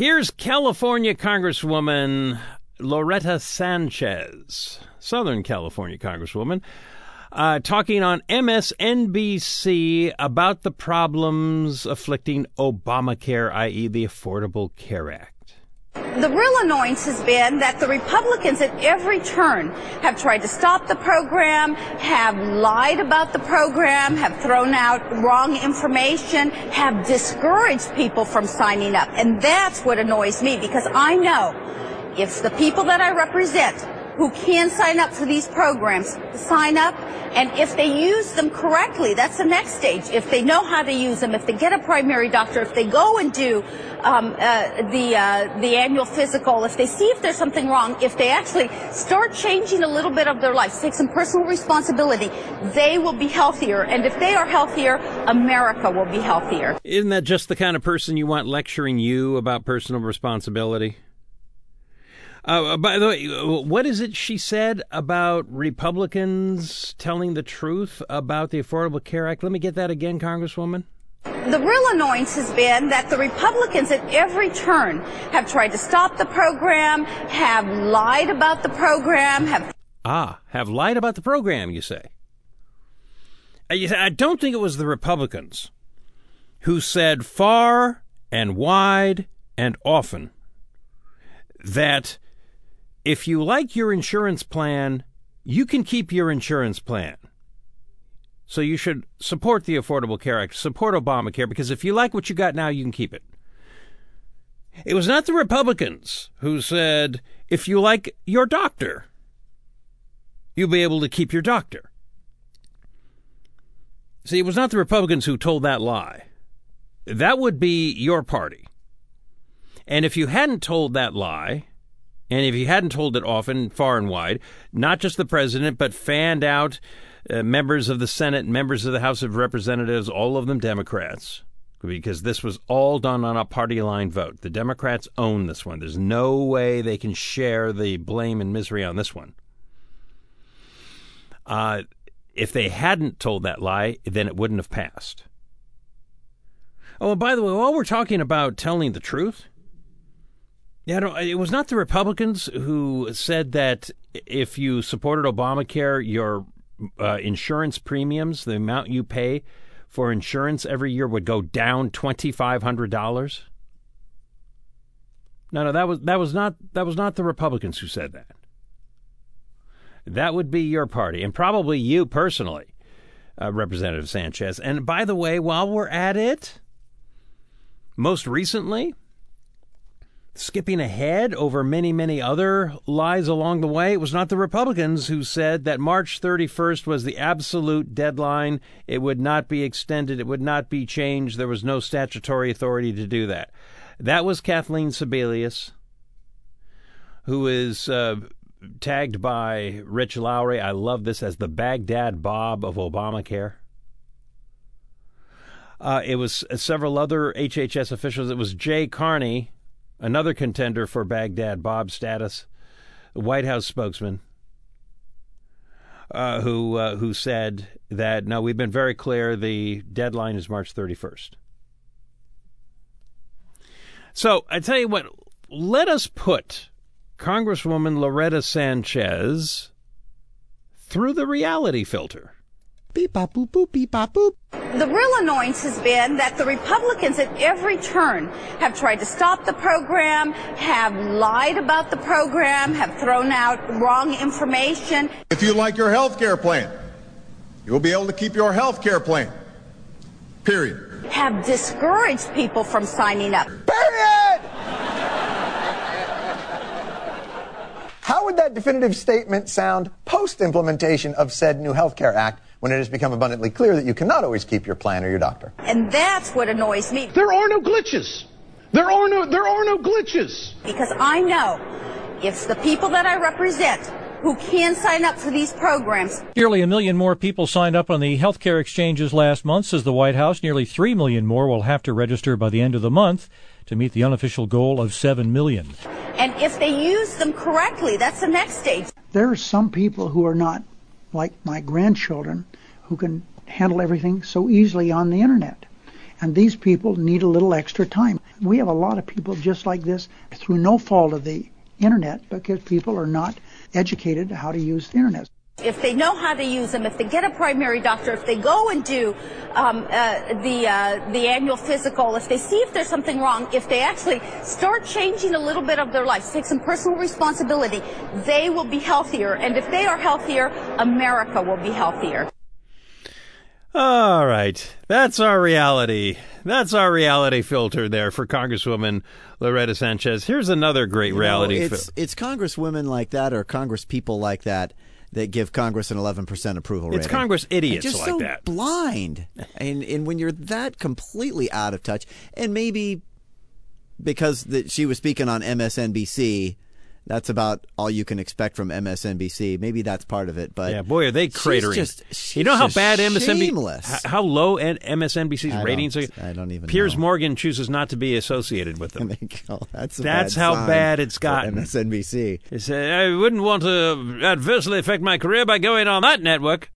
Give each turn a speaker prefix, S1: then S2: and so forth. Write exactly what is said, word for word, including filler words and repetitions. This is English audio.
S1: Here's California Congresswoman Loretta Sanchez, Southern California Congresswoman, uh, talking on M S N B C about the problems afflicting Obamacare, that is the Affordable Care Act.
S2: The real annoyance has been that the Republicans at every turn have tried to stop the program, have lied about the program, have thrown out wrong information, have discouraged people from signing up. And that's what annoys me, because I know if the people that I represent who can sign up for these programs sign up, and if they use them correctly, that's the next stage. If they know how to use them, if they get a primary doctor, if they go and do um, uh, the uh, the annual physical, if they see if there's something wrong, if they actually start changing a little bit of their life, take some personal responsibility, they will be healthier. And if they are healthier, America will be healthier.
S1: Isn't that just the kind of person you want lecturing you about personal responsibility? Uh, by the way, what is it she said about Republicans telling the truth about the Affordable Care Act? Let me get that again, Congresswoman.
S2: The real annoyance has been that the Republicans at every turn have tried to stop the program, have lied about the program, have...
S1: Ah, have lied about the program, you say. I don't think it was the Republicans who said far and wide and often that if you like your insurance plan, you can keep your insurance plan. So you should support the Affordable Care Act, support Obamacare, because if you like what you got now, you can keep it. It was not the Republicans who said, if you like your doctor, you'll be able to keep your doctor. See, it was not the Republicans who told that lie. That would be your party. And if you hadn't told that lie, and if you hadn't told it often, far and wide, not just the president, but fanned out uh, members of the Senate, members of the House of Representatives, all of them Democrats, because this was all done on a party line vote. The Democrats own this one. There's no way they can share the blame and misery on this one. Uh, if they hadn't told that lie, then it wouldn't have passed. Oh, and by the way, while we're talking about telling the truth, yeah, no, it was not the Republicans who said that if you supported Obamacare, your uh, insurance premiums, the amount you pay for insurance every year, would go down two thousand five hundred dollars. No, no, that was that was not that was not the Republicans who said that. That would be your party, and probably you personally, uh, Representative Sanchez. And by the way, while we're at it, most recently, skipping ahead over many, many other lies along the way, it was not the Republicans who said that March thirty-first was the absolute deadline. It would not be extended. It would not be changed. There was no statutory authority to do that. That was Kathleen Sebelius, who is uh, tagged by Rich Lowry, I love this, as the Baghdad Bob of Obamacare. Uh, it was several other H H S officials. It was Jay Carney, another contender for Baghdad Bob status, the White House spokesman, uh, who uh, who said that, no, we've been very clear, the deadline is March thirty-first. So I tell you what, let us put Congresswoman Loretta Sanchez through the reality filter.
S3: Beep, bop, boop, boop, beep, bop, boop.
S2: The real annoyance has been that the Republicans at every turn have tried to stop the program, have lied about the program, have thrown out wrong information.
S4: If you like your health care plan, you'll be able to keep your health care plan. Period.
S2: Have discouraged people from signing up.
S3: Period! How would that definitive statement sound post-implementation of said new Health Care Act, when it has become abundantly clear that you cannot always keep your plan or your doctor?
S2: And that's what annoys me.
S5: There are no glitches. There are no, there are no glitches.
S2: Because I know if the people that I represent who can sign up for these programs.
S6: Nearly a million more people signed up on the health care exchanges last month, says the White House. Nearly three million more will have to register by the end of the month to meet the unofficial goal of seven million.
S2: And if they use them correctly, that's the next stage.
S7: There are some people who are not like my grandchildren who can handle everything so easily on the internet. And these people need a little extra time. We have a lot of people just like this through no fault of the internet because people are not educated how to use the internet.
S2: If they know how to use them, if they get a primary doctor, if they go and do um, uh, the uh, the annual physical, if they see if there's something wrong, if they actually start changing a little bit of their lives, take some personal responsibility, they will be healthier. And if they are healthier, America will be healthier.
S1: All right. That's our reality. That's our reality filter there for Congresswoman Loretta Sanchez. Here's another great
S8: you
S1: reality
S8: know,
S1: filter.
S8: It's, it's Congresswomen like that or Congress people like that that give Congress an eleven percent approval rating.
S1: It's Congress idiots
S8: just
S1: like
S8: so
S1: that.
S8: blind. and, and when you're that completely out of touch, and maybe because the, she was speaking on M S N B C, that's about all you can expect from M S N B C. Maybe that's part of it, but
S1: yeah, boy, are they cratering!
S8: She's just, she's
S1: you know how
S8: just
S1: bad M S N B C,
S8: shameless.
S1: how low M S N B C's
S8: I
S1: ratings are.
S8: I don't even.
S1: Piers
S8: know.
S1: Morgan chooses not to be associated with them.
S8: oh, that's a
S1: that's
S8: bad
S1: how
S8: sign
S1: bad it's
S8: for
S1: gotten.
S8: M S N B C.
S1: He said, I wouldn't want to adversely affect my career by going on that network.